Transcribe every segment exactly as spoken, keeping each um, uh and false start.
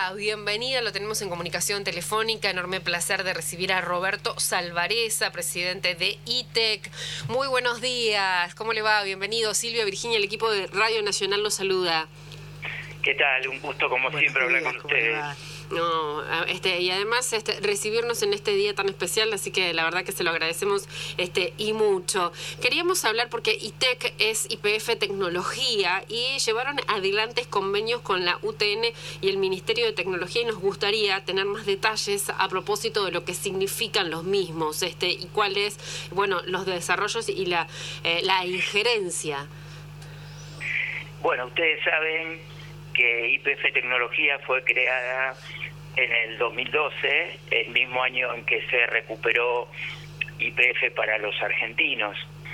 la bienvenida, lo tenemos en comunicación telefónica, enorme placer de recibir a Roberto Salvarezza, presidente de I T E C. Muy buenos días, ¿cómo le va? Bienvenido, Silvia, Virginia, el equipo de Radio Nacional los saluda. ¿Qué tal? Un gusto como Buenos siempre días, hablar con ustedes. No, este, y además este, recibirnos en este día tan especial, así que la verdad que se lo agradecemos este, y mucho. Queríamos hablar porque I T E C es I P F Tecnología y llevaron adelante convenios con la U T N y el Ministerio de Tecnología y nos gustaría tener más detalles a propósito de lo que significan los mismos este, y cuáles, bueno, los desarrollos y la, eh, la injerencia. Bueno, ustedes saben que I P F Tecnología fue creada en el dos mil doce, el mismo año en que se recuperó I P F para los argentinos,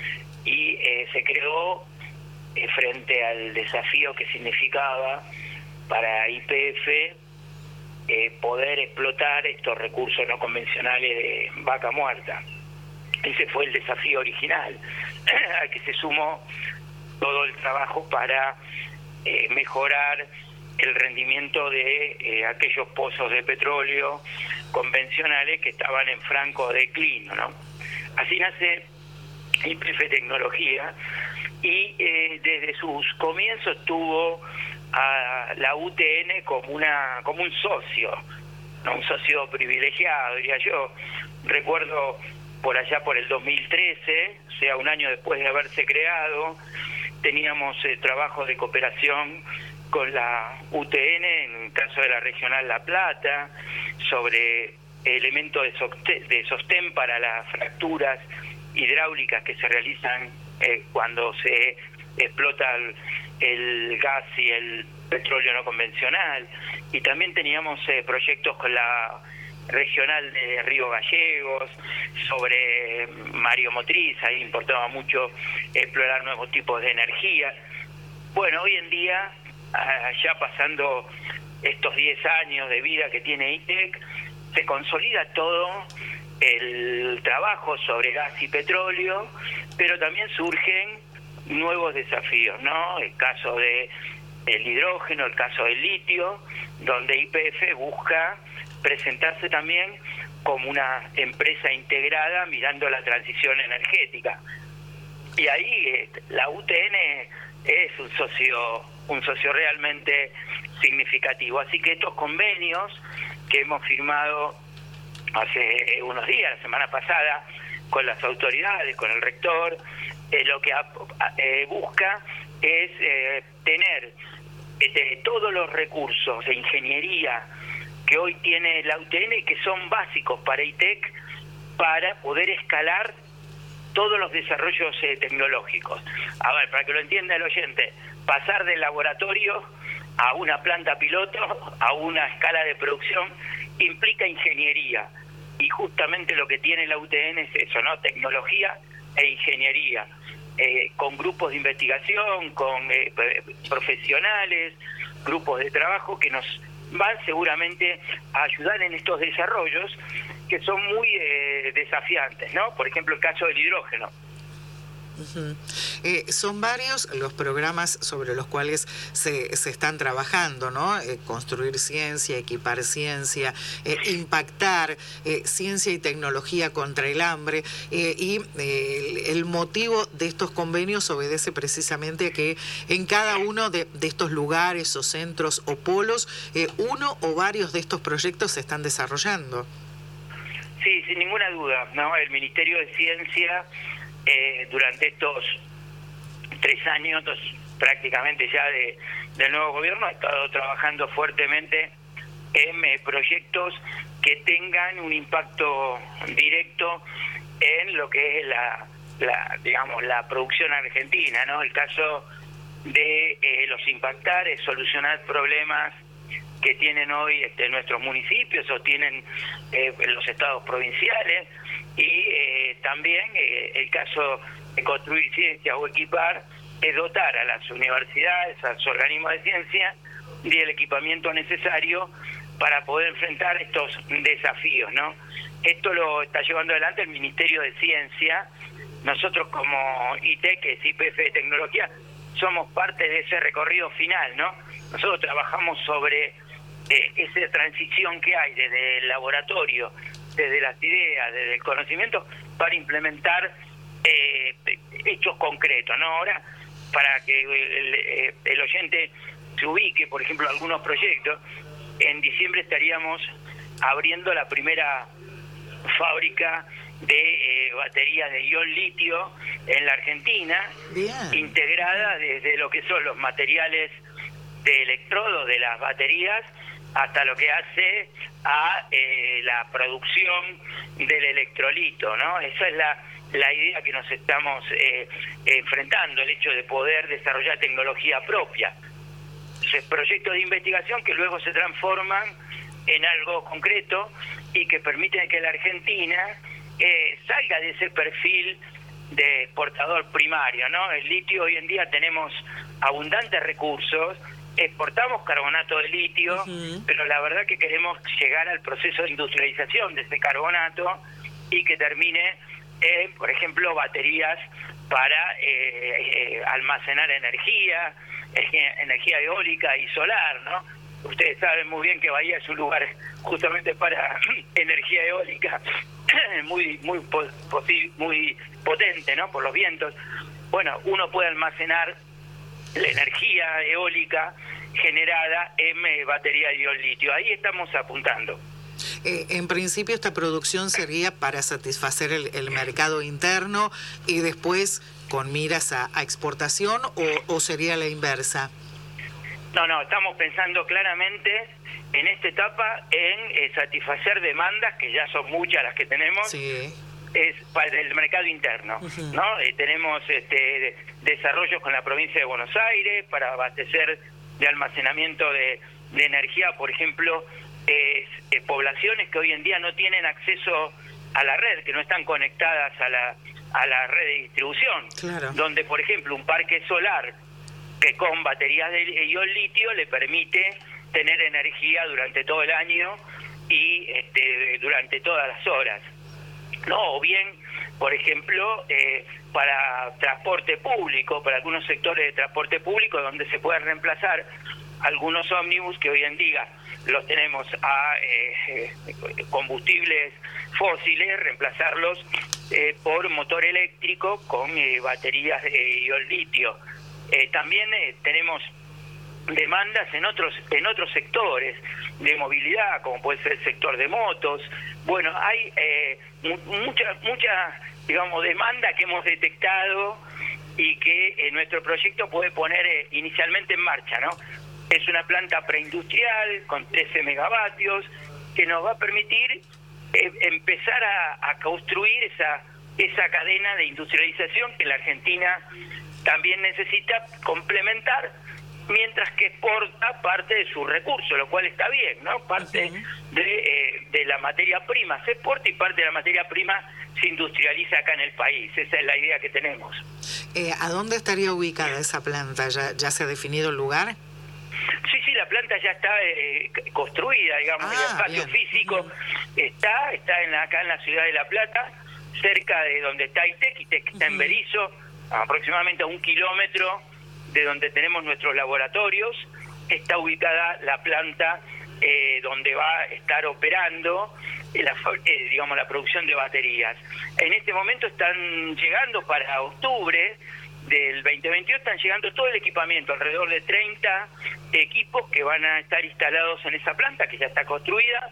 y eh, se creó eh, frente al desafío que significaba para I P F eh, poder explotar estos recursos no convencionales de vaca muerta. Ese fue el desafío original, al que se sumó todo el trabajo para eh, mejorar el rendimiento de eh, aquellos pozos de petróleo convencionales que estaban en franco declino, ¿no? Así nace I P F Tecnología y eh, desde sus comienzos tuvo a la U T N como una como un socio, ¿no? Un socio privilegiado, diría yo. Recuerdo por allá por el dos mil trece, o sea, un año después de haberse creado, teníamos eh, trabajos de cooperación con la U T N, en el caso de la Regional La Plata, sobre elementos de sostén, de sostén para las fracturas hidráulicas que se realizan eh, cuando se explota el, el gas y el petróleo no convencional. Y también teníamos eh, proyectos con la Regional de Río Gallegos, sobre Mario Motriz, ahí importaba mucho explorar nuevos tipos de energía. Bueno, hoy en día, ya pasando estos diez años de vida que tiene I T E C, se consolida todo el trabajo sobre gas y petróleo, pero también surgen nuevos desafíos, ¿no? El caso de el hidrógeno, el caso del litio, donde I P F busca presentarse también como una empresa integrada mirando la transición energética. Y ahí eh, la U T N es un socio un socio realmente significativo. Así que estos convenios que hemos firmado hace unos días, la semana pasada, con las autoridades, con el rector, eh, lo que eh, busca es eh, tener eh, todos los recursos de ingeniería que hoy tiene la U T N y que son básicos para I T E C para poder escalar todos los desarrollos eh, tecnológicos. A ver, para que lo entienda el oyente, pasar del laboratorio a una planta piloto, a una escala de producción, implica ingeniería. Y justamente lo que tiene la U T N es eso, ¿no? Tecnología e ingeniería, eh, con grupos de investigación, con eh, profesionales, grupos de trabajo que nos van seguramente a ayudar en estos desarrollos que son muy eh, desafiantes, ¿no? Por ejemplo, el caso del hidrógeno. Uh-huh. Eh, son varios los programas sobre los cuales se, se están trabajando, ¿no? Eh, construir ciencia, equipar ciencia, eh, impactar eh, ciencia y tecnología contra el hambre, eh, y eh, el, el motivo de estos convenios obedece precisamente a que en cada uno de, de estos lugares o centros o polos, eh, uno o varios de estos proyectos se están desarrollando. Sí, sin ninguna duda, ¿no? El Ministerio de Ciencia Eh, durante estos tres años prácticamente ya de, del nuevo gobierno ha estado trabajando fuertemente en eh, proyectos que tengan un impacto directo en lo que es la, la digamos la producción argentina, ¿no? El caso de eh, los impactar es solucionar problemas que tienen hoy este, nuestros municipios o tienen eh, los estados provinciales. Y eh, también eh, el caso de construir ciencia o equipar es dotar a las universidades, a los organismos de ciencia, del equipamiento necesario para poder enfrentar estos desafíos, ¿no? Esto lo está llevando adelante el Ministerio de Ciencia. Nosotros como I T E C, que es I P F de Tecnología, somos parte de ese recorrido final, ¿no? Nosotros trabajamos sobre eh, esa transición que hay desde el laboratorio, desde las ideas, desde el conocimiento, para implementar eh, hechos concretos, ¿no? Ahora, para que el, el oyente se ubique, por ejemplo, algunos proyectos, en diciembre estaríamos abriendo la primera fábrica de eh, baterías de ion litio en la Argentina. Bien. Integrada desde lo que son los materiales de electrodos de las baterías hasta lo que hace a eh, la producción del electrolito, ¿no? Esa es la, la idea que nos estamos eh, enfrentando, el hecho de poder desarrollar tecnología propia. Entonces, proyectos de investigación que luego se transforman en algo concreto y que permiten que la Argentina eh, salga de ese perfil de exportador primario, ¿no? El litio, hoy en día tenemos abundantes recursos, exportamos carbonato de litio, uh-huh. pero la verdad que queremos llegar al proceso de industrialización de ese carbonato y que termine en, por ejemplo, baterías para eh, eh, almacenar energía, energía eólica y solar, ¿no? Ustedes saben muy bien que Bahía es un lugar justamente para energía eólica muy muy muy potente, ¿no? Por los vientos. Bueno, uno puede almacenar la energía eólica generada en eh, batería de ion litio. Ahí estamos apuntando. Eh, en principio esta producción sería para satisfacer el, el mercado interno y después con miras a, a exportación, o, o sería la inversa. No, no, estamos pensando claramente en esta etapa en eh, satisfacer demandas, que ya son muchas las que tenemos, sí. es para el mercado interno, uh-huh. ¿no? Eh, tenemos este, desarrollos con la provincia de Buenos Aires para abastecer de almacenamiento de, de energía, por ejemplo, eh, eh, poblaciones que hoy en día no tienen acceso a la red, que no están conectadas a la, a la red de distribución, claro. donde, por ejemplo, un parque solar que con baterías de ion litio le permite tener energía durante todo el año y este, durante todas las horas. No, o bien, por ejemplo, eh, para transporte público, para algunos sectores de transporte público donde se pueden reemplazar algunos ómnibus que hoy en día los tenemos a eh, combustibles fósiles, reemplazarlos eh, por motor eléctrico con eh, baterías de ion litio. Eh, también eh, tenemos demandas en otros en otros sectores de movilidad, como puede ser el sector de motos. Bueno, hay eh, mu mucha mucha digamos demanda que hemos detectado y que eh, nuestro proyecto puede poner eh, inicialmente en marcha, ¿no? Es una planta preindustrial con trece megavatios que nos va a permitir eh, empezar a, a construir esa esa cadena de industrialización que la Argentina también necesita complementar, mientras que exporta parte de sus recursos, lo cual está bien, ¿no? Parte uh-huh. de, eh, de la materia prima se exporta y parte de la materia prima se industrializa acá en el país. Esa es la idea que tenemos. Eh, ¿A dónde estaría ubicada esa planta? ¿Ya, ya se ha definido el lugar? Sí, sí, la planta ya está eh, construida, digamos, ah, el espacio bien. físico uh-huh. está, está en la, acá en la ciudad de La Plata, cerca de donde está ITEC, ITEC está uh-huh. en Berizo, aproximadamente a un kilómetro de donde tenemos nuestros laboratorios. Está ubicada la planta eh, donde va a estar operando eh, la, eh, digamos, la producción de baterías. En este momento están llegando para octubre del veinte veintidós, están llegando todo el equipamiento, alrededor de treinta equipos que van a estar instalados en esa planta que ya está construida,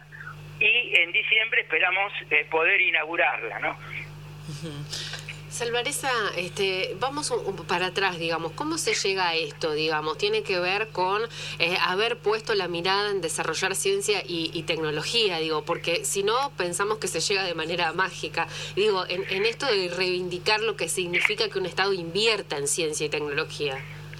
y en diciembre esperamos eh, poder inaugurarla, ¿no? Uh-huh. Salvarezza, este, vamos un, un, para atrás, digamos, ¿cómo se llega a esto, digamos? Tiene que ver con eh, haber puesto la mirada en desarrollar ciencia y, y tecnología, digo, porque si no pensamos que se llega de manera mágica, digo, en, en esto de reivindicar lo que significa que un Estado invierta en ciencia y tecnología.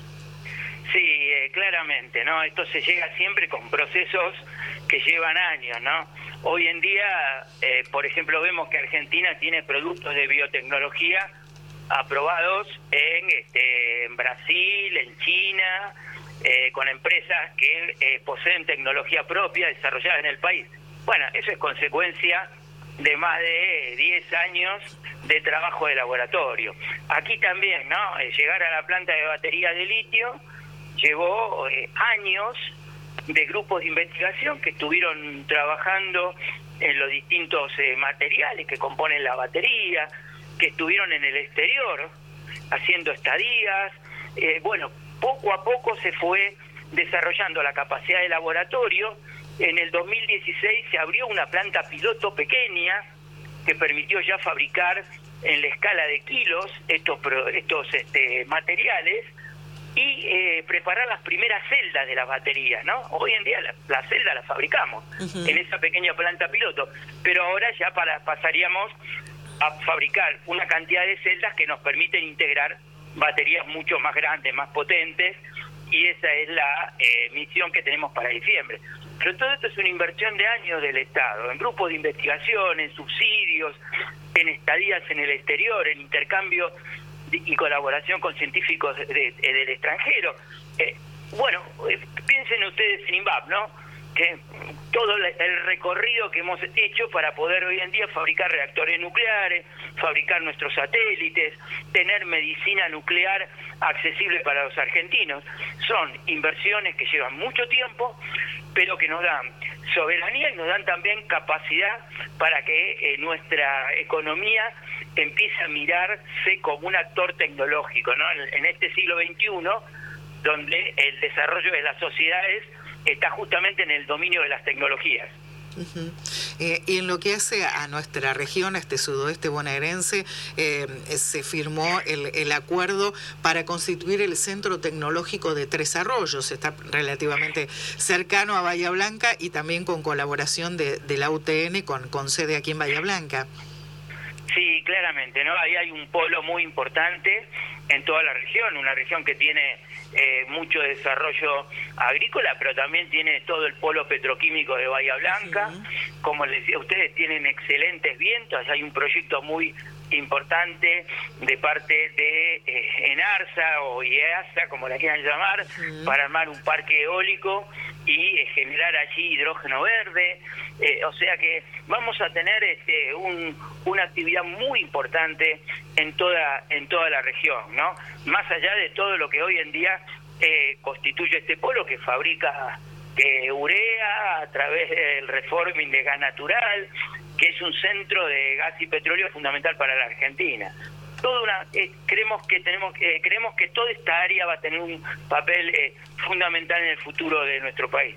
Sí, eh, claramente, ¿no? Esto se llega siempre con procesos que llevan años, ¿no? Hoy en día, eh, por ejemplo, vemos que Argentina tiene productos de biotecnología aprobados en, este, en Brasil, en China, eh, con empresas que eh, poseen tecnología propia desarrollada en el país. Bueno, eso es consecuencia de más de diez años de trabajo de laboratorio. Aquí también, ¿no? Eh, llegar a la planta de batería de litio llevó eh, años de grupos de investigación que estuvieron trabajando en los distintos eh, materiales que componen la batería, que estuvieron en el exterior haciendo estadías. Eh, bueno, poco a poco se fue desarrollando la capacidad de laboratorio. En el dos mil dieciséis se abrió una planta piloto pequeña que permitió ya fabricar en la escala de kilos estos, estos este, materiales y eh, preparar las primeras celdas de las baterías, ¿no? Hoy en día las la celdas las fabricamos uh-huh. en esa pequeña planta piloto, pero ahora ya para, pasaríamos a fabricar una cantidad de celdas que nos permiten integrar baterías mucho más grandes, más potentes, y esa es la eh, misión que tenemos para diciembre. Pero todo esto es una inversión de años del Estado, en grupos de investigación, en subsidios, en estadías en el exterior, en intercambio y colaboración con científicos de, de, del extranjero. Eh, bueno, eh, piensen ustedes en INVAP, ¿no? Que todo el recorrido que hemos hecho para poder hoy en día fabricar reactores nucleares, fabricar nuestros satélites, tener medicina nuclear accesible para los argentinos. Son inversiones que llevan mucho tiempo, pero que nos dan soberanía y nos dan también capacidad para que eh, nuestra economía empiece a mirarse como un actor tecnológico, ¿no? En, en este siglo veintiuno, donde el desarrollo de las sociedades está justamente en el dominio de las tecnologías. Uh-huh. Eh, y en lo que hace a nuestra región, a este sudoeste bonaerense, eh, se firmó el, el acuerdo para constituir el Centro Tecnológico de Tres Arroyos. Está relativamente cercano a Bahía Blanca y también con colaboración de, de la U T N con, con sede aquí en Bahía Blanca. Sí, claramente, ¿no? Ahí hay un polo muy importante en toda la región, una región que tiene eh, mucho desarrollo agrícola, pero también tiene todo el polo petroquímico de Bahía Blanca. Sí. Como les decía, ustedes tienen excelentes vientos, hay un proyecto muy importante de parte de eh, ENARSA o IEASA, como la quieran llamar, sí. para armar un parque eólico y eh, generar allí hidrógeno verde. Eh, o sea que vamos a tener este, un, una actividad muy importante en toda en toda la región, ¿no? Más allá de todo lo que hoy en día eh, constituye este polo que fabrica eh, urea a través del reforming de gas natural, que es un centro de gas y petróleo fundamental para la Argentina. Toda una, eh, creemos que tenemos eh, creemos que toda esta área va a tener un papel eh, fundamental en el futuro de nuestro país.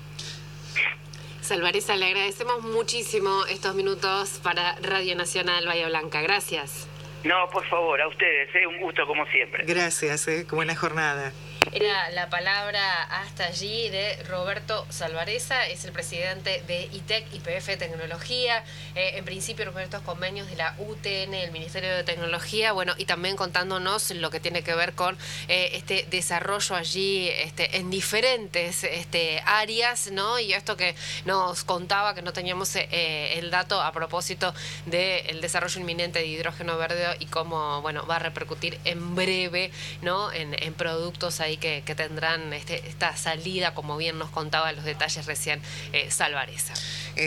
Salvareza, le agradecemos muchísimo estos minutos para Radio Nacional Bahía Blanca. Gracias. No, por favor, a ustedes, eh, un gusto como siempre. Gracias, eh, buena jornada. Era la palabra hasta allí de Roberto Salvareza, es el presidente de ITEC y P F Tecnología, eh, en principio con estos convenios de la U T N, el Ministerio de Tecnología, bueno, y también contándonos lo que tiene que ver con eh, este desarrollo allí este, en diferentes este, áreas, ¿no? Y esto que nos contaba, que no teníamos eh, el dato a propósito del desarrollo inminente de hidrógeno verde y cómo, bueno, va a repercutir en breve, ¿no? En, en productos ahí Que, que tendrán este, esta salida, como bien nos contaba los detalles recién eh, Salvareza.